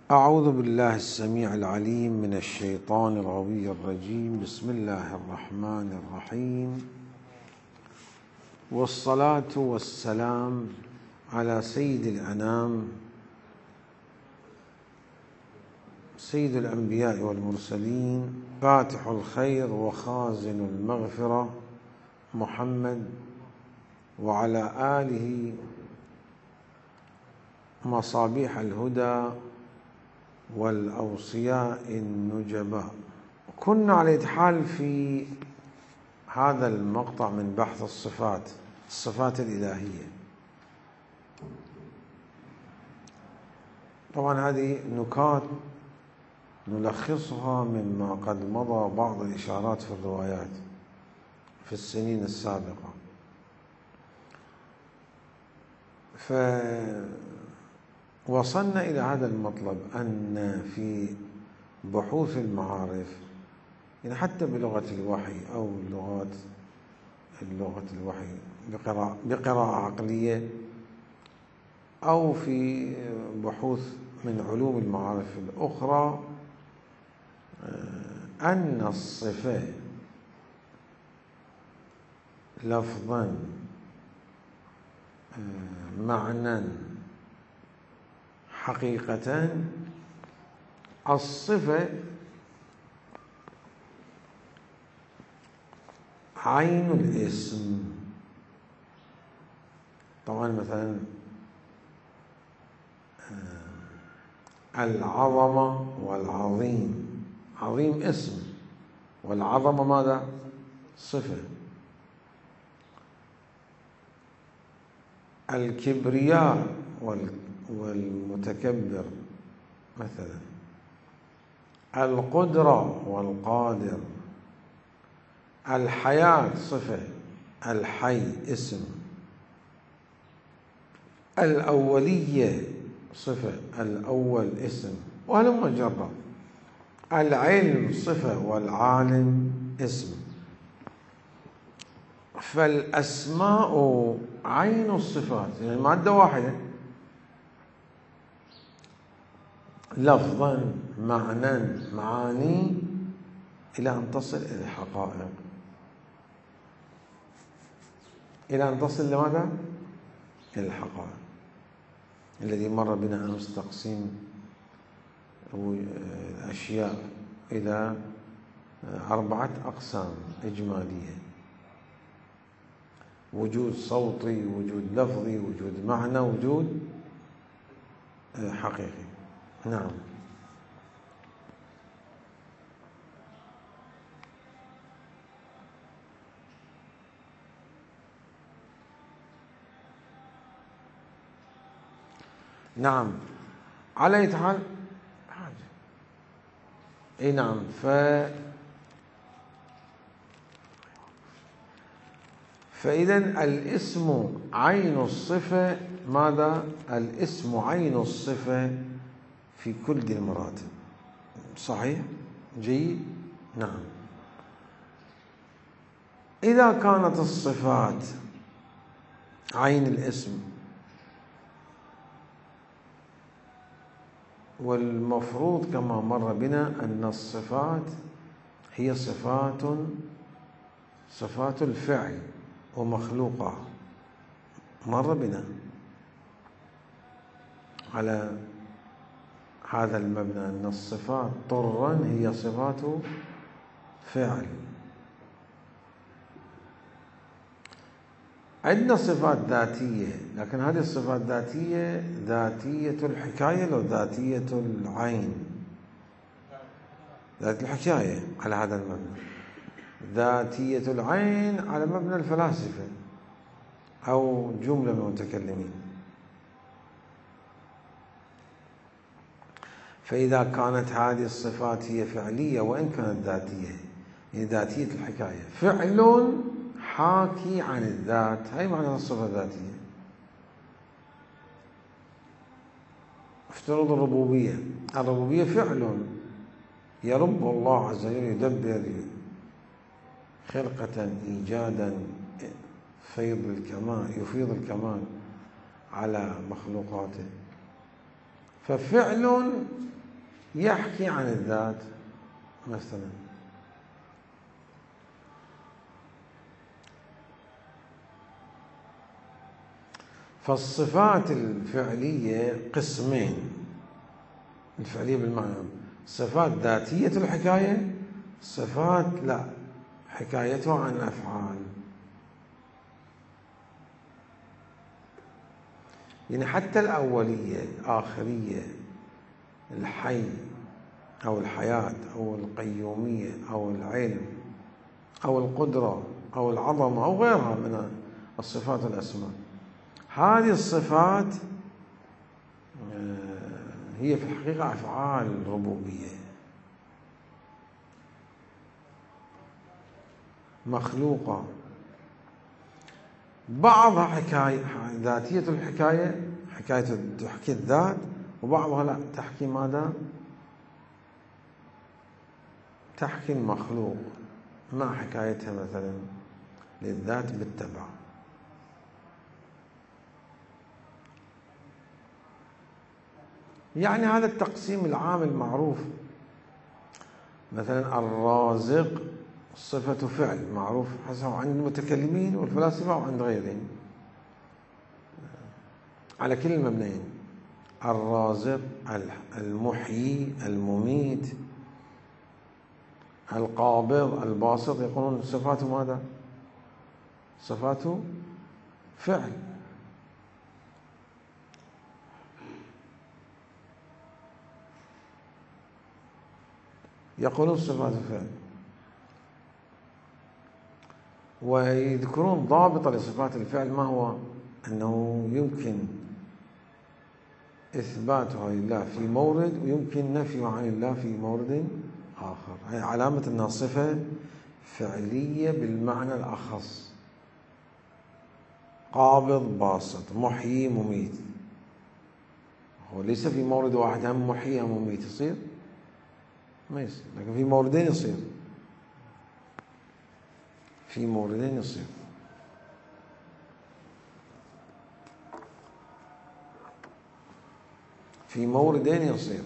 أعوذ بالله السميع العليم من الشيطان الغوي الرجيم. بسم الله الرحمن الرحيم، والصلاة والسلام على سيد الأنام، سيد الأنبياء والمرسلين، فاتح الخير وخازن المغفرة محمد، وعلى آله مصابيح الهدى والأوصياء النجباء. كنا على إتحال في هذا المقطع من بحث الصفات الإلهية. طبعا هذه نكات نلخصها مما قد مضى، بعض الإشارات في الروايات في السنين السابقة. وصلنا إلى هذا المطلب أن في بحوث المعارف، يعني حتى بلغة الوحي أو لغة الوحي بقراءة عقلية، أو في بحوث من علوم المعارف الأخرى، أن الصفة لفظا معنى حقيقة، الصفة عين الاسم. طبعا مثلا العظمة والعظيم، عظيم اسم والعظمة ماذا؟ صفة. الكبرياء والمتكبر مثلا، القدرة والقادر، الحياة صفة، الحي اسم، الأولية صفة، الأول اسم، وهلم جرا. العلم صفة والعالم اسم. فالأسماء عين الصفات، يعني مادة واحدة، لفظا معاني إلى أن تصل إلى الحقائق، إلى أن تصل لماذا؟ إلى الحقائق. الذي مر بنا أمس تقسيم الأشياء إلى 4 أقسام إجمالية: وجود صوتي، وجود لفظي، وجود معنى، وجود حقيقي. نعم. نعم، على أي حال اي نعم. فإذا الاسم عين الصفة. ماذا؟ الاسم عين الصفة في كل دي المراتب. صحيح؟ جيد؟ نعم. إذا كانت الصفات عين الاسم، والمفروض كما مر بنا أن الصفات هي صفات الفعل ومخلوقة، مر بنا على هذا المبنى أن الصفات طرا هي صفات فعل. عندنا صفات ذاتية، لكن هذه الصفات ذاتية الحكاية لو ذاتية العين؟ ذات الحكاية على هذا المبنى، ذاتية العين على مبنى الفلاسفة أو جملة من المتكلمين. فإذا كانت هذه الصفات هي فعلية وإن كانت ذاتية، يعني ذاتية الحكاية، فعل حاكي عن الذات، هي معنى الصفة الذاتية. افترض الربوبية فعل، يرب الله عز وجل، يدبر خلقة إيجادا، يفيض الكمال على مخلوقاته. ففعل يحكي عن الذات مثلا. فالصفات الفعلية قسمين، الفعلية بالمعنى صفات ذاتية الحكاية، صفات لا حكايتها عن الأفعال. يعني حتى الأولية الآخرية، الحي أو الحياة أو القيومية أو العلم أو القدرة أو العظمة أو غيرها من الصفات الأسماء، هذه الصفات هي في الحقيقة أفعال ربوبية مخلوقة، بعضها حكاية ذاتية الحكاية، حكاية تحكي الذات، وبعضها لا تحكي ماذا؟ تحكي المخلوق مع حكايتها مثلا للذات بالتبع. يعني هذا التقسيم العام المعروف، مثلا الرازق صفة فعل معروف حسب عند المتكلمين والفلاسفة وعند غيرهم على كل المبنيين، الرازق، المحيي، المميت، القابض، الباسط، يقولون صفاته ماذا؟ صفاته فعل. يقولون صفات فعل، ويذكرون ضابطا لصفات الفعل، ما هو؟ أنه يمكن إثباتها لله في مورد ويمكن نفيها عن الله في مورد آخر. هي علامة أنها صفة فعلية بالمعنى الأخص، قابض باسط محيي مميت. هو ليس في مورد واحد هم محيي هم مميت يصير؟ ما يصير، لكن في موردين يصير، في موردين يصير. في موردين يصير.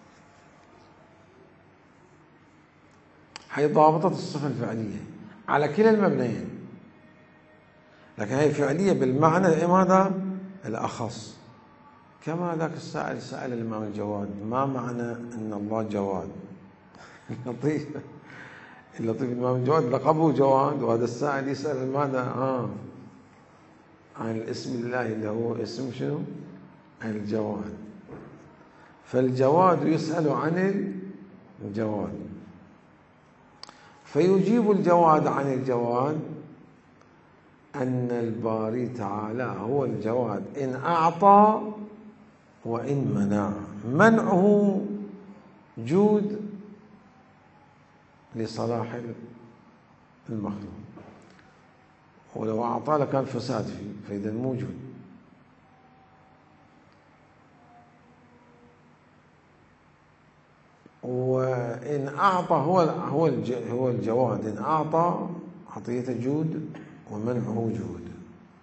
هي ضابطة الصفة الفعلية على كلا المبنيين، لكن هي فعلية بالمعنى ماذا؟ الأخص. كما ذاك السائل سأل الإمام الجواد ما معنى أن الله جواد؟ اللطيف الإمام الجواد لقبه جواد، وهذا السائل يسأل ماذا؟ عن الاسم الله اللي هو اسم شنو؟ الجواد. فالجواد يسأل عن الجواد، فيجيب الجواد عن الجواد أن الباري تعالى هو الجواد إن أعطى وإن منع. منعه جود لصلاح المخلوق، ولو أعطى لكان فساد فيه، فإذا موجود. وإن أعطى هو الجواد إن أعطى عطية جود ومنعه جود.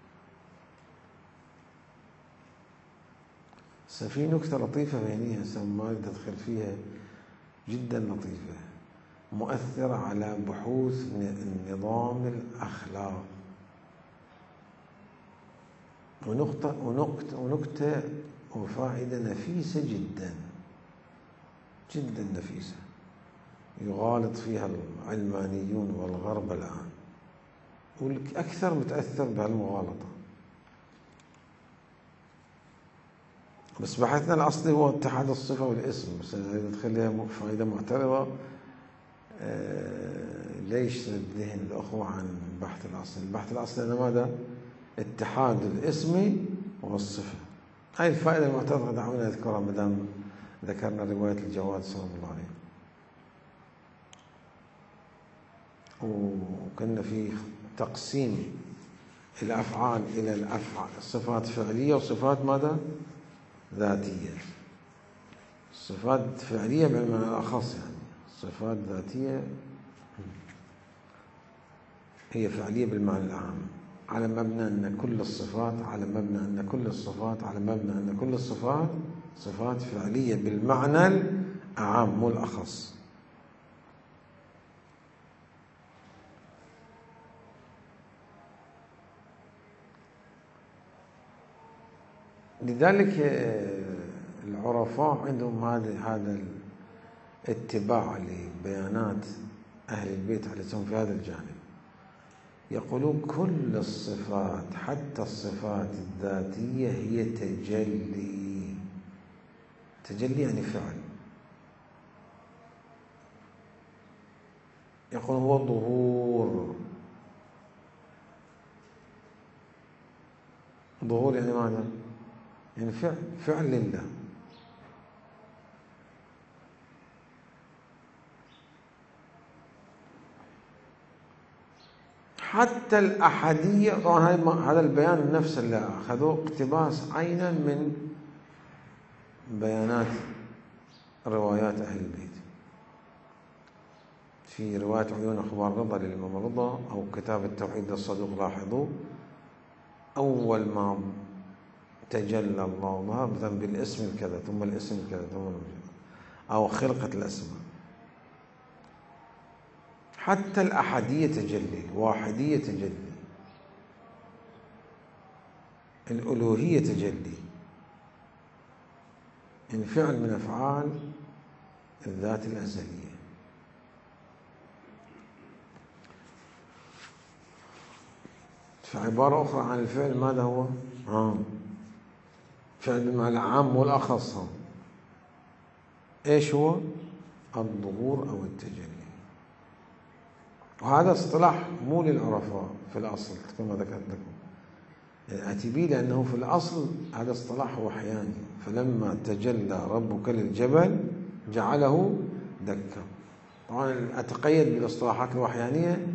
في نكتة لطيفة بينيها ما أدخل فيها، جدا لطيفة، مؤثرة على بحوث نظام الأخلاق، ونكتة وفائدة نفيسة جدا جدا نفيسة، يغالط فيها العلمانيون والغرب الآن، والأكثر متأثر بهالمغالطة. بس بحثنا الأصلي هو اتحاد الصفة والاسم، بس إذا تخليها فائدة معترضة ليش الذهن الأخوة عن البحث الأصلي؟ البحث الأصلي أنه ماذا؟ اتحاد الاسم والصفة. هاي الفائدة المعترضة دعونا نذكرها مدام ذكرنا رواية الجواد سلام الله عليه. وكنا في تقسيم الأفعال إلى صفات فعلية وصفات ماذا؟ ذاتية. صفات فعلية بالمعنى الأخص، يعني صفات ذاتية هي فعلية بالمعنى العام، على مبنى أن كل الصفات صفات فعلية بالمعنى أعم مو الأخص. لذلك العرفاء عندهم هذا الاتباع لبيانات أهل البيت عليه السلام في هذا الجانب. يقولون كل الصفات حتى الصفات الذاتية هي تجلي. تجلي يعني فعل. يقول هو ظهور. ظهور يعني ماذا؟ يعني فعل لله. حتى الأحدية، طبعا هذا البيان النفس اللي أخذوه اقتباس عينا من بيانات روايات أهل البيت. في رواية عيون أخبار رضا للإمام رضا أو كتاب التوحيد للصدوق لاحظوا أول ما تجلى الله ظهر مثلا بالاسم الكذا ثم الاسم الكذا ثم أو خلقة الأسماء. حتى الأحدية تجلي، الواحدية تجلي، الألوهية تجلي، يعني فعل من أفعال الذات الأزلية. فعبارة أخرى عن الفعل ماذا هو؟ فعل بالمعنى العام والأخص. إيش هو؟ الظهور أو التجلي. وهذا اصطلاح مو للعرفاء في الأصل كما ذكرت لكم، يعني أتي به لأنه في الأصل هذا اصطلاح وحياني. فلما تجلى ربك للجبل جعله دكا. طبعا أتقيد بالاصطلاحات الوحيانية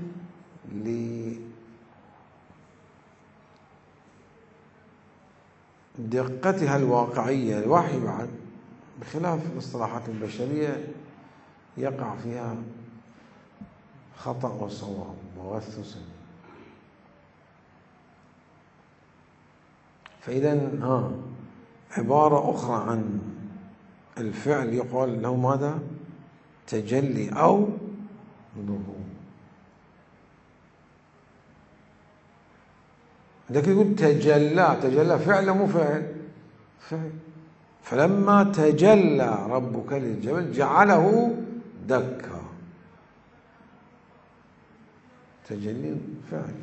لدقتها الواقعية. الوحي بعد بخلاف الاصطلاحات البشرية يقع فيها خطأ وصواب وغث وسن. فإذا عبارة أخرى عن الفعل يقال له ماذا؟ تجلي أو ظهور. لكن يقول تجلى فعل مو فعل. فلما تجلى ربك للجبل جعله دكا. تجلي فعل.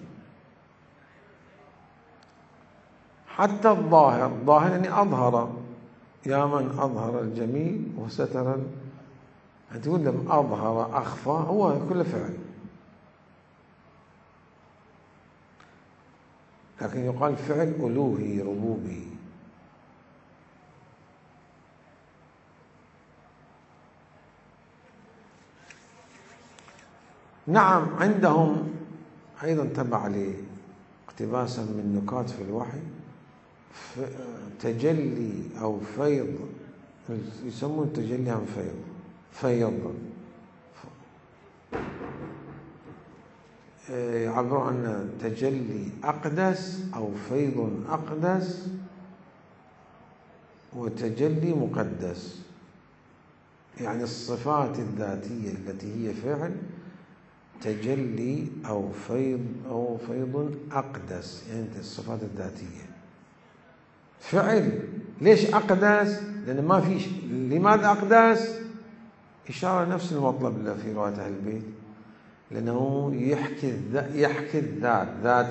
حتى الظاهر يعني أظهر. يا من أظهر الجميل وستر تقول لم أظهر أخفى، هو كل فعل. لكن يقال فعل ألوهي ربوبي. نعم عندهم أيضا تبع لاقتباسا من نكات في الوحي تجلي أو فيض، يسمون التجلي عن فيض يعبرون عن تجلي أقدس أو فيض أقدس وتجلي مقدس. يعني الصفات الذاتية التي هي فعل تجلي أو فيض أقدس، يعني الصفات الذاتية فعل. ليش أقدس؟ لأن ما فيش. لماذا أقدس؟ إشارة نفس المطلب اللي في رواية أهل البيت، لأنه يحكي الذات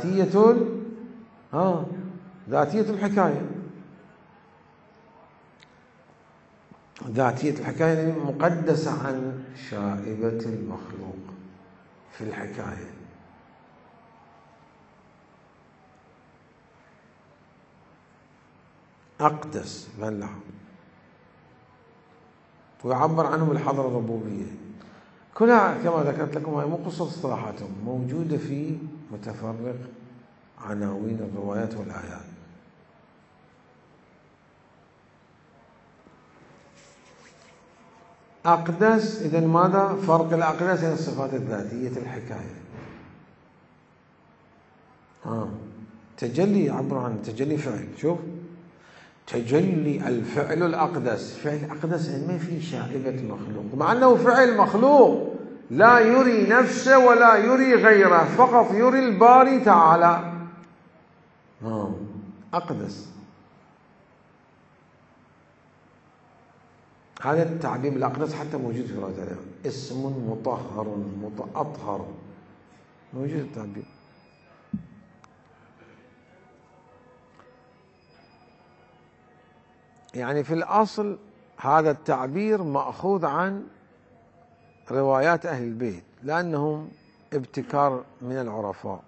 ذاتية الحكاية. ذاتية الحكاية يعني مقدسة عن شائبة المخلوق في الحكاية. أقدس بلع، ويعبر عنه بالحضرة الربوبية. كلها كما ذكرت لكم هي مو قصة اصطلاحاتهم، موجودة في متفرق عناوين الروايات والآيات. أقدس إذن ماذا؟ فرق الأقدس هي الصفات الذاتية الحكاية. تجلي يعبر عن تجلي فعل. شوف تجلي الفعل الأقدس. فعل أقدس يعني ما في شائبة مخلوق، مع أنه فعل مخلوق لا يري نفسه ولا يري غيره، فقط يري الباري تعالى. أقدس. هذا التعبير الأقدس حتى موجود في رواية الأدب، اسم مطهر أطهر، موجود التعبير. يعني في الأصل هذا التعبير مأخوذ عن روايات أهل البيت، لأنهم ابتكار من العرفاء.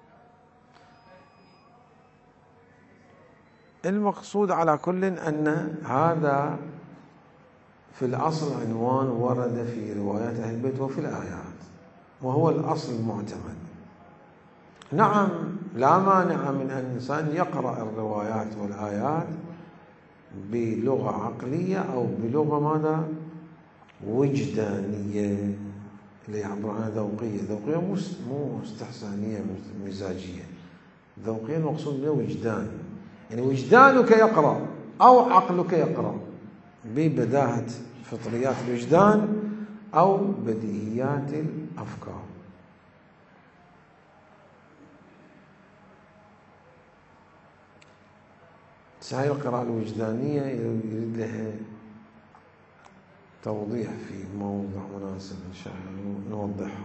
المقصود على كل أن هذا في الأصل عنوان ورد في روايات أهل البيت وفي الآيات، وهو الأصل المعتمد. نعم، لا مانع من أن الإنسان يقرأ الروايات والآيات بلغة عقلية أو بلغة ماذا؟ وجدانية، اللي يعبر عنها ذوقية. ذوقية مو استحسانية مزاجية، ذوقية المقصود به وجدان، يعني وجدانك يقرأ أو عقلك يقرأ ببداهة فطريات الوجدان أو بديهيات الأفكار. هاي القراءة الوجدانية يريد لها توضيح في موضع مناسب إن شاء الله نوضحها.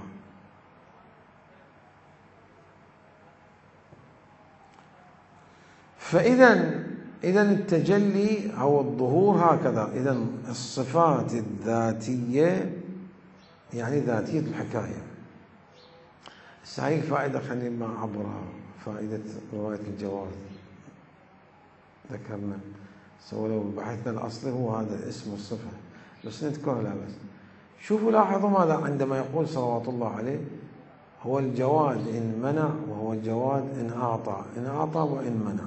فإذا التجلي أو الظهور هكذا. إذا الصفات الذاتية يعني ذاتية الحكاية. هاي الفائدة خلينا ما أعبرها، فائدة رواية الجواز ذكرنا، لو بحثنا الأصلي هو هذا اسم الصفة، بس نذكرها. لا بس شوفوا لاحظوا ماذا عندما يقول صلوات الله عليه: هو الجواد إن منع وهو الجواد إن أعطى، إن أعطى وإن منع.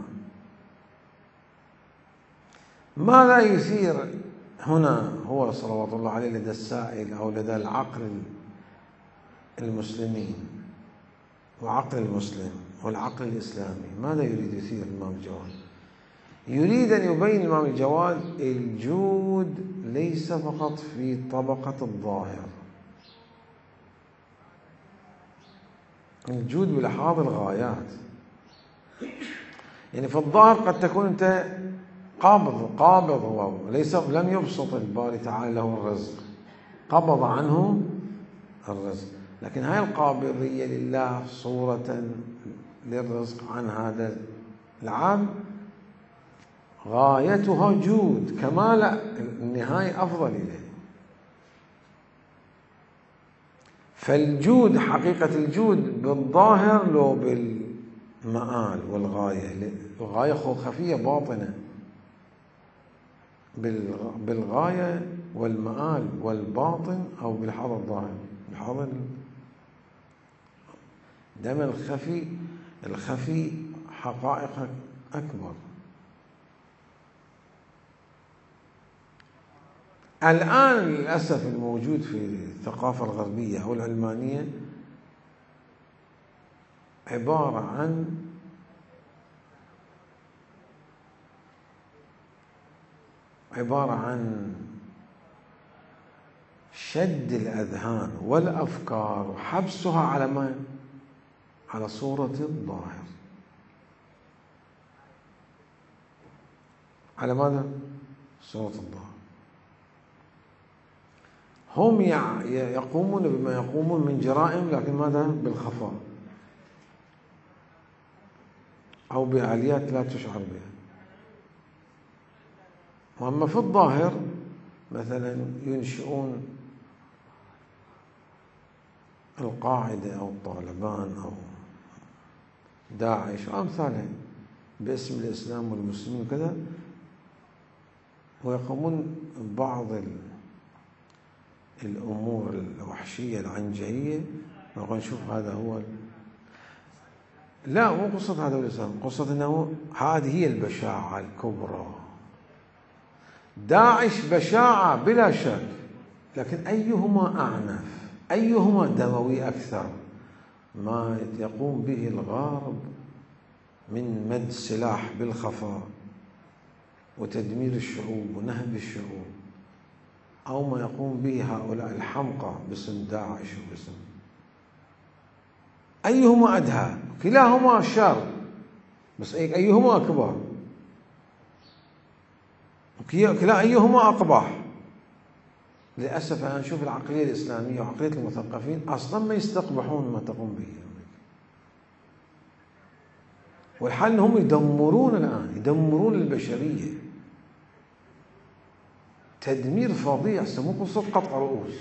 ماذا يثير هنا هو صلوات الله عليه لدى السائل أو لدى العقل المسلمين وعقل المسلم والعقل الإسلامي؟ ماذا يريد يثير الإمام الجواد؟ يريد أن يبين الإمام الجواد الجود ليس فقط في طبقة الظاهر، الجود بلحاظ الغايات. يعني في الظاهر قد تكون أنت قابض، هو ليس لم يبسط الباري تعالى له الرزق، قبض عنه الرزق، لكن هاي القابضية لله صورة للرزق عن هذا العبد غايتها جود، كمال النهاية أفضل إليه. فالجود حقيقة الجود بالظاهر لو بالمآل والغاية، الغاية خفية باطنة، بالغاية والمآل والباطن أو بالحظ الظاهر. بالحظ دائما الخفي حقائق أكبر. الآن للأسف الموجود في الثقافة الغربية أو العلمانية عبارة عن شد الأذهان والأفكار وحبسها على ما؟ على صورة الظاهر. على ماذا؟ صورة الظاهر. هم يقومون بما يقومون من جرائم، لكن ماذا؟ بالخفاء أو بآليات لا تشعر بها. وأما في الظاهر مثلا ينشئون القاعدة أو الطالبان أو داعش وأمثالها باسم الإسلام والمسلمين وكذا، ويقومون ببعض الأمور الوحشية العنجهية، نقول نشوف هذا هو لا، مو قصة هذا هو الإسلام، قصة أنه هذه هي البشاعة الكبرى. داعش بشاعة بلا شك، لكن أيهما أعنف؟ أيهما دموي أكثر؟ ما يقوم به الغرب من مد سلاح بالخفاء وتدمير الشعوب ونهب الشعوب، أو ما يقوم به هؤلاء الحمقى باسم داعش وباسم، أيهما أدهى؟ كلاهما شر، بس أيهما أكبر؟ أيهما أقبح؟ للأسف أنا نشوف العقلية الإسلامية وعقلية المثقفين أصلا ما يستقبحون ما تقوم به أمريكا، والحال أنهم يدمرون الآن، يدمرون البشرية تدمير فظيع، مو قصة قطع رؤوس،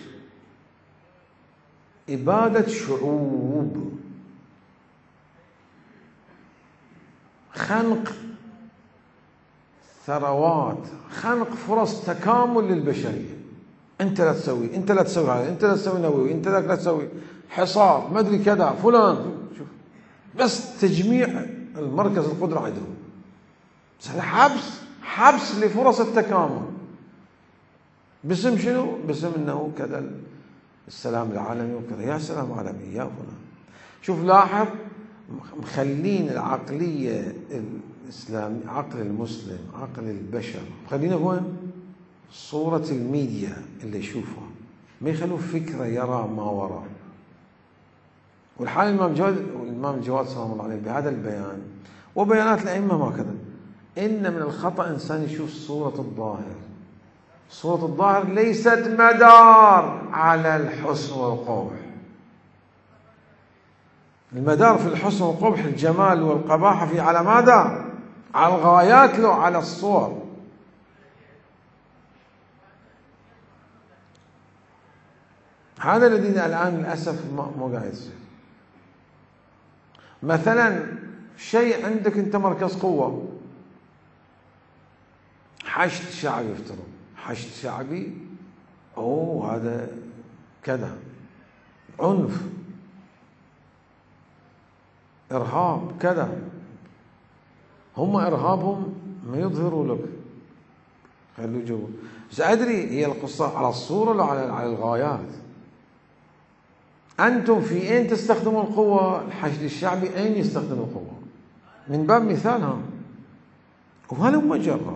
إبادة شعوب، خنق ثروات، خنق فرص تكامل للبشرية. أنت لا تسوي، أنت لا تسوي هذا، أنت لا تسوي نووي، أنت لا تسوي حصار، ما أدري كذا فلان، شوف بس تجميع المركز القدرة عندهم، حبس لفرص التكامل، باسم شنو؟ باسم أنه كذا السلام العالمي وكذا. يا سلام عالمي يا فلان. شوف لاحظ، مخلين العقلية الإسلام، عقل المسلم، عقل البشر، مخلينه وين؟ صورة الميديا اللي يشوفها، ما يخلوه فكرة يرى ما وراء. والحال الإمام الجواد سلام الله عليه بهذا البيان وبيانات الأئمة ما كذا، إن من الخطأ إنسان يشوف صورة الظاهر. صورة الظاهر ليست مدار على الحسن والقبح، المدار في الحسن والقبح الجمال والقباحة في على ماذا؟ على الغايات لو على الصور. هذا الذي الآن للأسف مو قاعد يصير. مثلا شيء عندك أنت مركز قوة، حشد شعبي، يفترض حشد شعبي، هذا كذا، عنف، إرهاب كذا، هم إرهابهم ما يظهروا لك، خلوا جو. بس أدري هي القصة على الصورة ولا على الغايات؟ أنتم في أين تستخدموا القوة؟ الحشد الشعبي أين يستخدم القوة؟ من باب مثالها، وهذا مجرد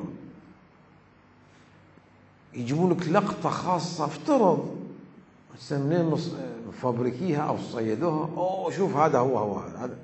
يجيبوا لك لقطة خاصة، افترض منين فابريكيها أو صيدوها، شوف هذا هو هذا،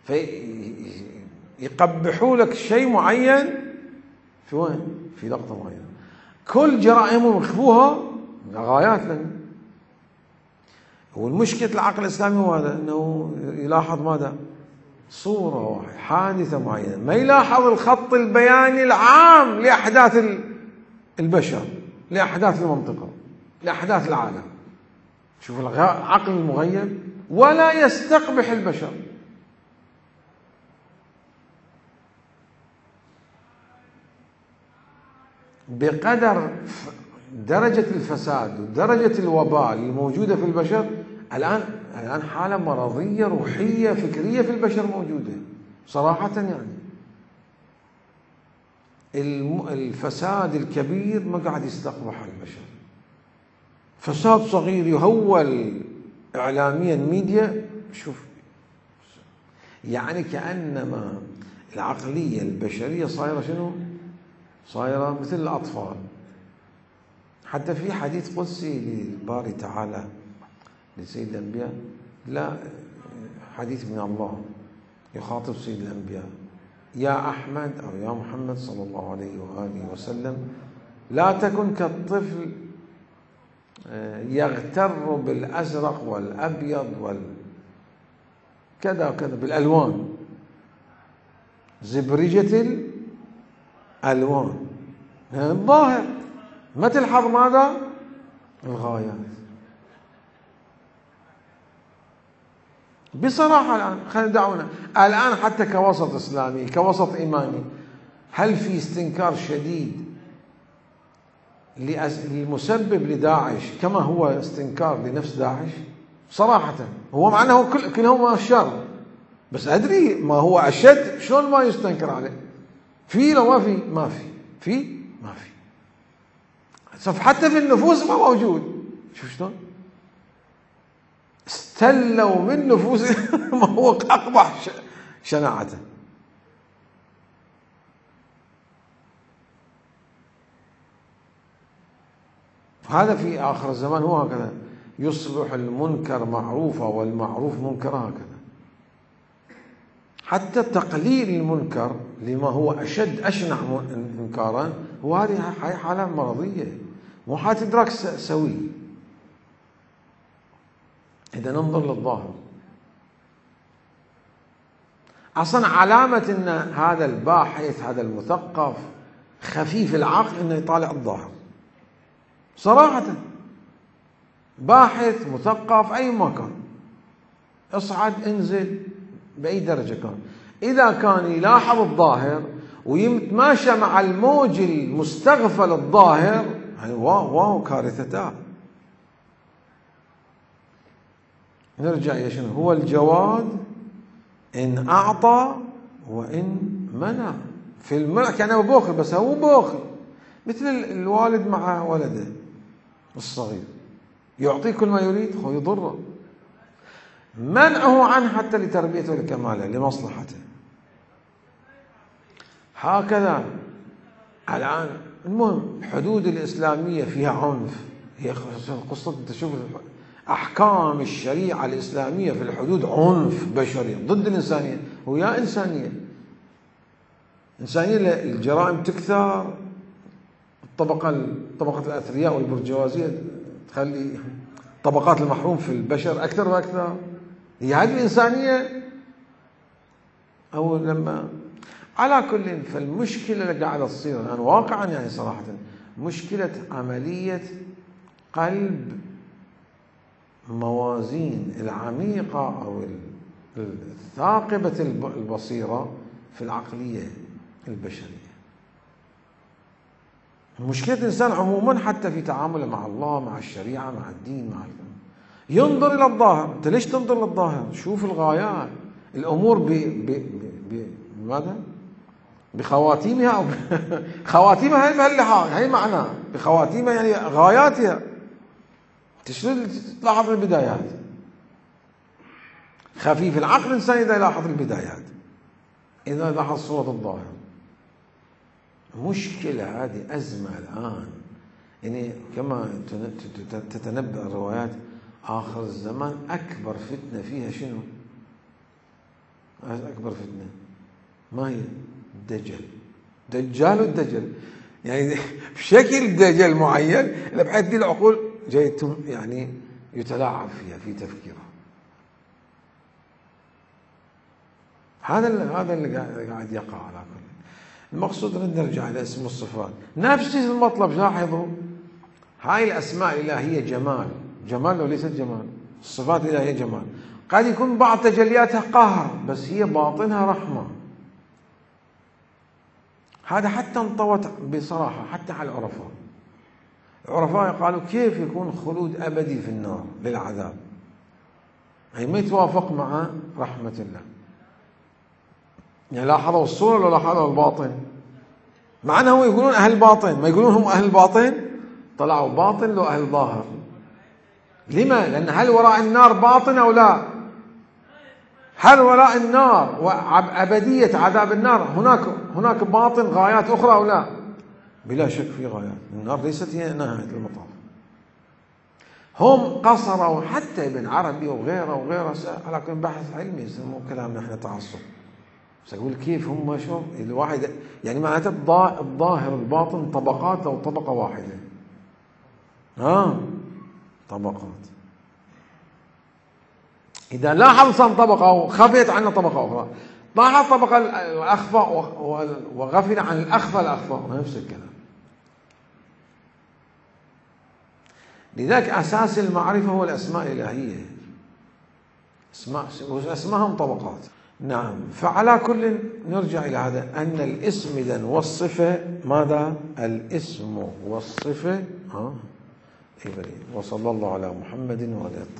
فيقبحوا لك شيء معين في وين؟ في لقطة معينة. كل جرائمهم يخفوها غايات لنا. والمشكلة العقل الإسلامي هو هذا، أنه يلاحظ ماذا؟ صورة واحدة، حادثة معينة، ما يلاحظ الخط البياني العام لأحداث البشر، لأحداث المنطقة، لأحداث العالم. شوف العقل المغيب، ولا يستقبح البشر. بقدر درجة الفساد ودرجة الوبال الموجودة في البشر الآن حالة مرضية روحية فكرية في البشر موجودة صراحة. يعني الفساد الكبير ما قاعد يستقبح البشر، فساد صغير يهول إعلاميا ميديا. شوف يعني كأنما العقلية البشرية صايرة شنو؟ صايرة مثل الأطفال. حتى في حديث قدسي للباري تعالى لسيد الأنبياء، لا حديث من الله يخاطب سيد الأنبياء: يا أحمد أو يا محمد صلى الله عليه وآله وسلم، لا تكن كالطفل يغتر بالأزرق والأبيض كذا وكذا بالألوان، زبرجة الألوان، الظاهر ما تلحظ ماذا؟ الغايات. بصراحة الآن خلينا دعونا الآن حتى كوسط إسلامي كوسط إيماني، هل في استنكار شديد للمسبب لداعش كما هو استنكار لنفس داعش؟ صراحة هو معناه كلهما الشر، بس أدري ما هو أشد شلون ما يستنكر عليه. في لو ما في؟ ما في ما في. حتى في النفوس ما موجود. شوف شلون استلوا من نفوسهم ما هو أقبح شناعة. هذا في آخر الزمان هو هكذا، يصبح المنكر معروفا والمعروف منكرا هكذا. حتى تقليل المنكر لما هو أشنع إنكارا، وهذه حالة مرضية مو حتدرك سوي. إذا ننظر للظاهر، أصلا علامة أن هذا الباحث هذا المثقف خفيف العقل أنه يطالع الظاهر صراحة. باحث مثقف أي مكان، اصعد انزل بأي درجة كان، إذا كان يلاحظ الظاهر ويتماشى مع الموج المستغفل الظاهر، يعني واو كارثتان. نرجع إلى شنو هو الجواد؟ إن أعطى وإن منع. في المنع كان بوخل، بس هو بوخل مثل الوالد مع ولده الصغير، يعطيه كل ما يريد يضره. منعه عنه حتى لتربيته ولكماله لمصلحته. هكذا الآن المهم الحدود الإسلامية فيها عنف، هي قصة تشوف أحكام الشريعة الإسلامية في الحدود عنف بشري ضد الإنسانية. ويا إنسانية الجرائم تكثر، طبقة الأثرياء والبرجوازية تخلي طبقات المحروم في البشر أكثر وأكثر. هي هذه الإنسانية أو لما على كل. فالمشكلة اللي قاعدة تصير الآن واقعا يعني صراحة مشكلة عملية قلب موازين العميقة أو الثاقبة البصيرة في العقلية البشرية. مشكلة الإنسان عموما حتى في تعامله مع الله مع الشريعة مع الدين مع ينظر إلى الظاهر. أنت ليش تنظر للظاهر؟ شوف الغايات، الأمور بماذا؟ بخواتيمها أو خواتيمها هي بهاللحاظ، هي معناه بخواتيمها يعني غاياتها. تشلون تلاحظ البدايات؟ خفيف العقل الإنسان إذا يلاحظ البدايات، إذا لاحظ صورة الظاهر. مشكلة هذه أزمة الآن، يعني كما تتنبأ الروايات آخر الزمان أكبر فتنة فيها شنو؟ أكبر فتنة ما هي؟ دجال والدجل، يعني بشكل دجل معين بحيث دي العقول جايتهم يعني يتلاعب فيها في تفكيرها. هذا اللي قاعد يقع على كل. المقصود أن نرجع إلى اسم الصفات نفس المطلب. لاحظوا هاي الأسماء الإلهية جمال لو ليست جمال. الصفات الإلهية جمال، قد يكون بعض تجلياتها قهر بس هي باطنها رحمة. هذا حتى انطوت بصراحة حتى على العرفاء قالوا كيف يكون خلود أبدي في النار للعذاب؟ هي ما يتوافق مع رحمة الله. يعني لاحظوا الصورة لو لاحظوا الباطن، مع أنهم يقولون أهل باطن، ما يقولون هم أهل باطن، طلعوا باطن لو أهل ظاهر. لما؟ لأن هل وراء النار باطن أو لا؟ هل وراء النار وأبدية عذاب النار هناك باطن غايات أخرى أو لا؟ بلا شك في غايات. النار ليست هي نهاية المطاف. هم قصروا حتى ابن عربي وغيره على كل بحث علمي يسموه كلام نحن تعصب. بس أقول كيف هم شو الواحد يعني معناته الظاهر الباطن طبقات أو طبقة واحدة؟ طبقات. إذا لاحظ صار طبقة وخفيت عنه طبقة أخرى، لاحظ طبقة الأخفى وغفل عن الأخفى نفس الكلام. لذلك أساس المعرفة هو الأسماء الإلهية. أسماءهم طبقات. نعم. فعلى كل نرجع إلى هذا أن الاسم إذن والصفة ماذا؟ الاسم والصفة وصلى الله على محمد وعلى